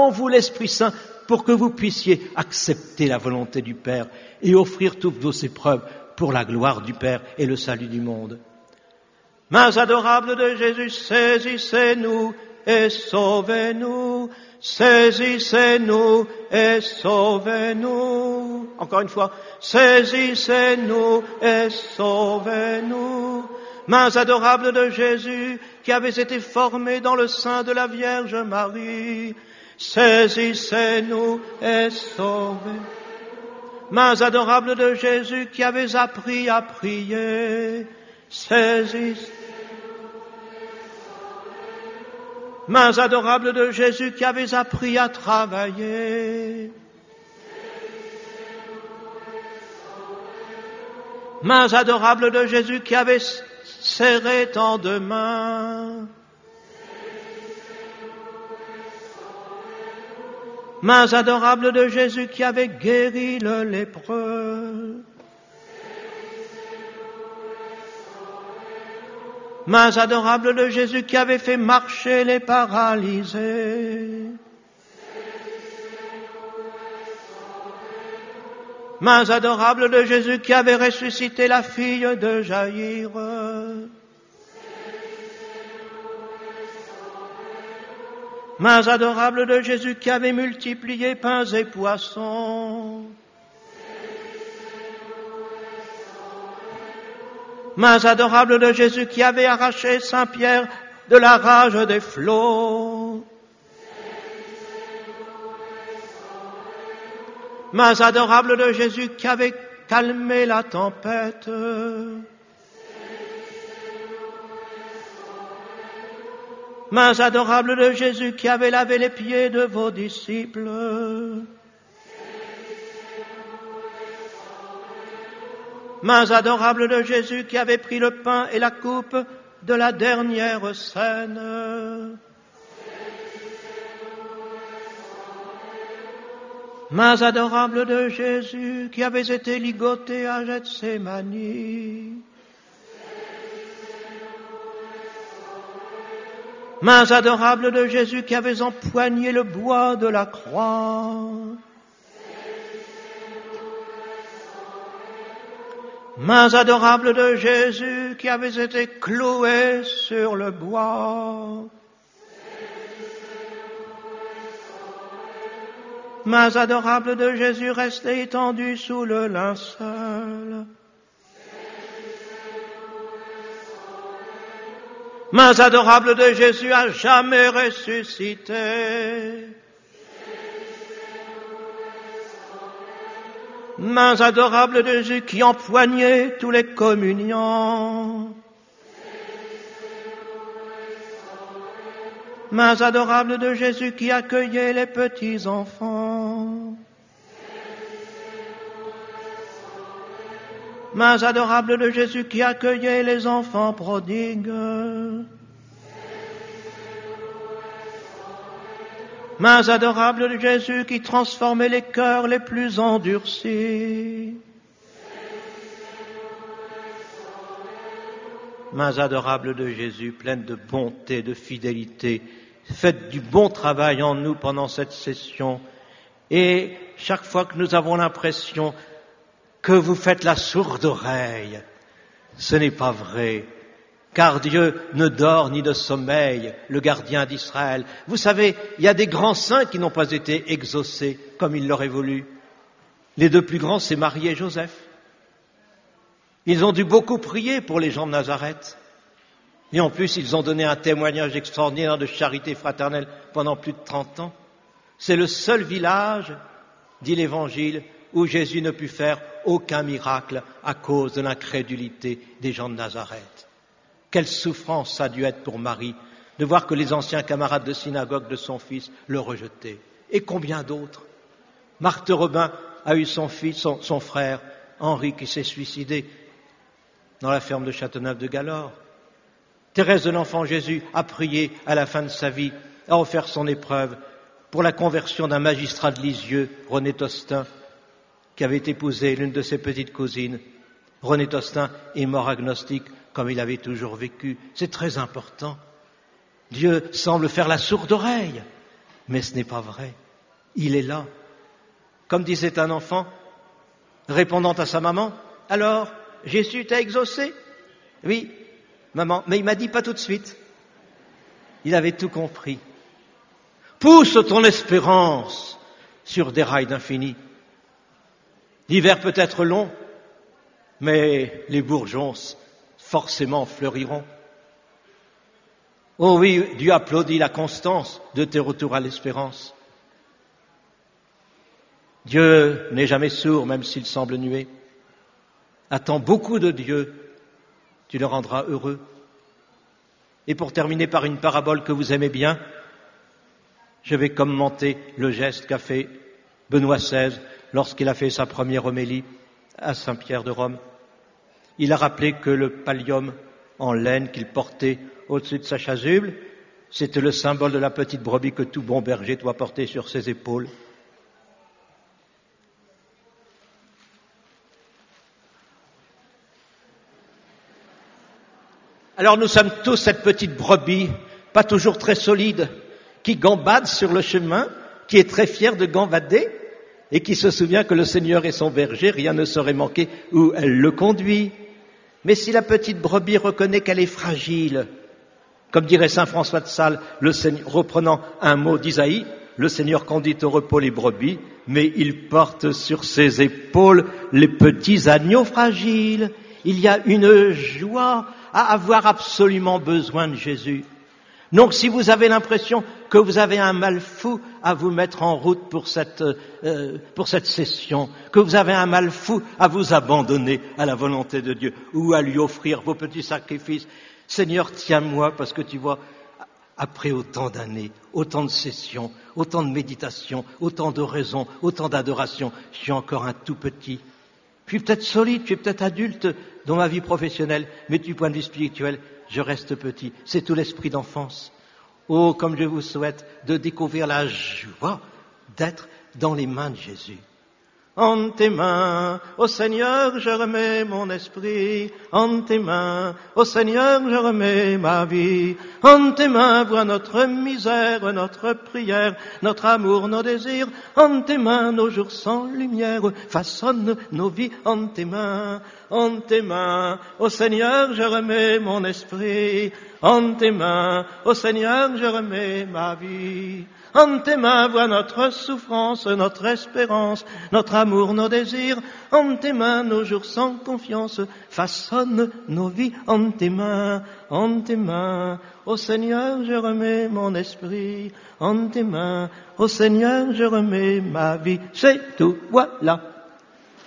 en vous l'Esprit Saint pour que vous puissiez accepter la volonté du Père et offrir toutes vos épreuves pour la gloire du Père et le salut du monde. Mains adorables de Jésus, saisissez-nous et sauvez-nous. Saisissez-nous et sauvez-nous. Encore une fois, saisissez-nous et sauvez-nous. Mains adorables de Jésus, qui avez été formés dans le sein de la Vierge Marie, saisissez-nous et sauvez-nous. Mains adorables de Jésus, qui avez appris à prier, saisissez-nous. Mains adorables de Jésus, qui avez appris à travailler, mains adorables de Jésus, qui avez serré tant de mains, mains adorables de Jésus, qui avez guéri le lépreux, mains adorables de Jésus, qui avez fait marcher les paralysés, mains adorables de Jésus, qui avez ressuscité la fille de Jaïr, mains adorables de Jésus, qui avez multiplié pains et poissons, mains adorables de Jésus, qui avez arraché Saint Pierre de la rage des flots, mains adorables de Jésus, qui avez calmé la tempête, mains adorables de Jésus, qui avez lavé les pieds de vos disciples, mains adorables de Jésus, qui avez pris le pain et la coupe de la dernière scène, mains adorables de Jésus, qui avez été ligotés à Gethsémani, mains adorables de Jésus, qui avez empoigné le bois de la croix, mains adorables de Jésus, qui avez été cloués sur le bois, mains adorables de Jésus, restés étendus sous le linceul, mains adorables de Jésus, à jamais ressuscité, mains adorables de Jésus, qui empoignaient tous les communiants, mains adorables de Jésus, qui accueillaient les petits enfants, mains adorables de Jésus, qui accueillaient les enfants prodigues, mains adorables de Jésus, qui transformaient les cœurs les plus endurcis, mains adorables de Jésus, pleines de bonté, de fidélité, faites du bon travail en nous pendant cette session. Et chaque fois que nous avons l'impression que vous faites la sourde oreille, ce n'est pas vrai, car Dieu ne dort ni ne sommeille, le gardien d'Israël. Vous savez, il y a des grands saints qui n'ont pas été exaucés comme il l'aurait voulu. Les deux plus grands, c'est Marie et Joseph. Ils ont dû beaucoup prier pour les gens de Nazareth. Et en plus, ils ont donné un témoignage extraordinaire de charité fraternelle pendant plus de 30 ans. C'est le seul village, dit l'Évangile, où Jésus ne put faire aucun miracle à cause de l'incrédulité des gens de Nazareth. Quelle souffrance ça a dû être pour Marie de voir que les anciens camarades de synagogue de son fils le rejetaient. Et combien d'autres? Marthe Robin a eu son fils, son frère, Henri, qui s'est suicidé dans la ferme de Châteauneuf-de-Galore. Thérèse de l'Enfant Jésus a prié à la fin de sa vie, a offert son épreuve pour la conversion d'un magistrat de Lisieux, René Tostin, qui avait épousé l'une de ses petites cousines. René Tostin est mort agnostique, comme il avait toujours vécu. C'est très important. Dieu semble faire la sourde oreille. Mais ce n'est pas vrai. Il est là. Comme disait un enfant, répondant à sa maman, « Alors, Jésus t'a exaucé ?» ?»« Oui, maman, mais il m'a dit pas tout de suite. » Il avait tout compris. Pousse ton espérance sur des rails d'infini. L'hiver peut être long, mais les bourgeons forcément fleuriront. Oh oui, Dieu applaudit la constance de tes retours à l'espérance. Dieu n'est jamais sourd, même s'il semble nuer. Attends beaucoup de Dieu, tu le rendras heureux. Et pour terminer par une parabole que vous aimez bien, je vais commenter le geste qu'a fait Benoît XVI lorsqu'il a fait sa première homélie à Saint-Pierre de Rome. Il a rappelé que le pallium en laine qu'il portait au-dessus de sa chasuble, c'était le symbole de la petite brebis que tout bon berger doit porter sur ses épaules. Alors nous sommes tous cette petite brebis, pas toujours très solide, qui gambade sur le chemin, qui est très fière de gambader et qui se souvient que le Seigneur est son berger, rien ne saurait manquer où elle le conduit. Mais si la petite brebis reconnaît qu'elle est fragile, comme dirait saint François de Sales, reprenant un mot d'Isaïe, le Seigneur conduit au repos les brebis, mais il porte sur ses épaules les petits agneaux fragiles. Il y a une joie à avoir absolument besoin de Jésus. Donc si vous avez l'impression que vous avez un mal fou à vous mettre en route pour cette session, que vous avez un mal fou à vous abandonner à la volonté de Dieu ou à lui offrir vos petits sacrifices, Seigneur, tiens-moi, parce que tu vois, après autant d'années, autant de sessions, autant de méditations, autant de raisons, autant d'adoration, je suis encore un tout petit. Je suis peut-être solide, je suis peut-être adulte dans ma vie professionnelle, mais du point de vue spirituel, je reste petit. C'est tout l'esprit d'enfance. Oh, comme je vous souhaite de découvrir la joie d'être dans les mains de Jésus. En tes mains, ô Seigneur, je remets mon esprit. En tes mains, ô Seigneur, je remets ma vie. En tes mains, vois notre misère, notre prière, notre amour, nos désirs. En tes mains, nos jours sans lumière, façonne nos vies en tes mains. En tes mains, ô Seigneur, je remets mon esprit. En tes mains, ô Seigneur, je remets ma vie. En tes mains, vois notre souffrance, notre espérance, notre amour, nos désirs. En tes mains, nos jours sans confiance, façonne nos vies en tes mains. En tes mains, ô Seigneur, je remets mon esprit. En tes mains, ô Seigneur, je remets ma vie. C'est tout, voilà.